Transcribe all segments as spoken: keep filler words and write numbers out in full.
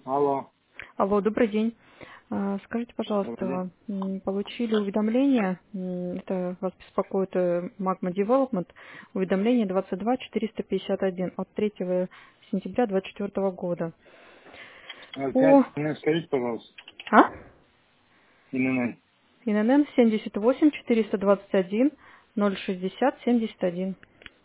Алло, Алло, добрый день. А, Скажите, добрый день. пожалуйста, м, получили уведомление, м, это вас беспокоит э, Magma Development, уведомление двадцать два четыреста пятьдесят один от третьего сентября двадцать четвёртого года. Опять По мне скажите, пожалуйста, а? ИНН. ИНН семьдесят восемь четыреста двадцать один ноль шестьдесят семьдесят один.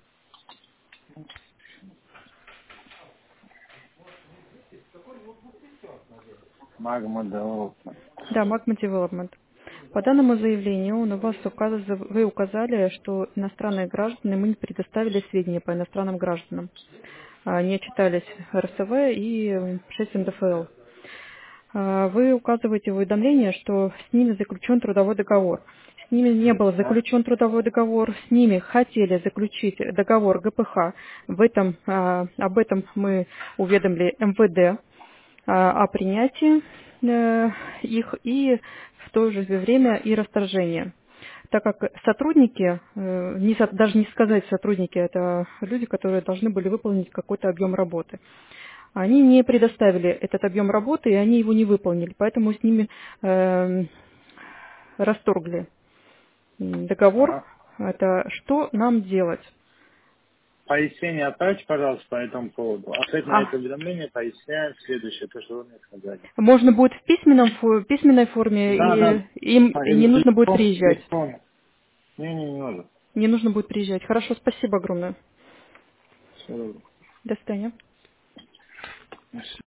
Магма Development. Да, Magma Development. По данному заявлению у вас указ- вы указали, что иностранные граждане, мы не предоставили сведения по иностранным гражданам. А, Не отчитались эр эс вэ и шесть эн дэ эф эл. А, Вы указываете в уведомлении, что с ними заключен трудовой договор. С ними не был Да? заключен трудовой договор, с ними хотели заключить договор гэ пэ ха. В этом, а, об этом мы уведомили эм вэ дэ а, о принятии э, их и в то же время и расторжение. Так как сотрудники, э, не со- даже не сказать сотрудники, это люди, которые должны были выполнить какой-то объем работы. Они не предоставили этот объем работы, и они его не выполнили, поэтому с ними э, расторгли м, договор. Ага. Это что нам делать? Пояснение отправьте, пожалуйста, по этому поводу. Ответ на А, это уведомление поясняем следующее, то, что вы мне сказали. можно будет в письменном, фо- письменной форме, Да, да. и им и не нужно будет Электронно. приезжать. электронно. Не, не, не нужно. Не нужно будет приезжать. Хорошо, спасибо огромное. Все. До свидания.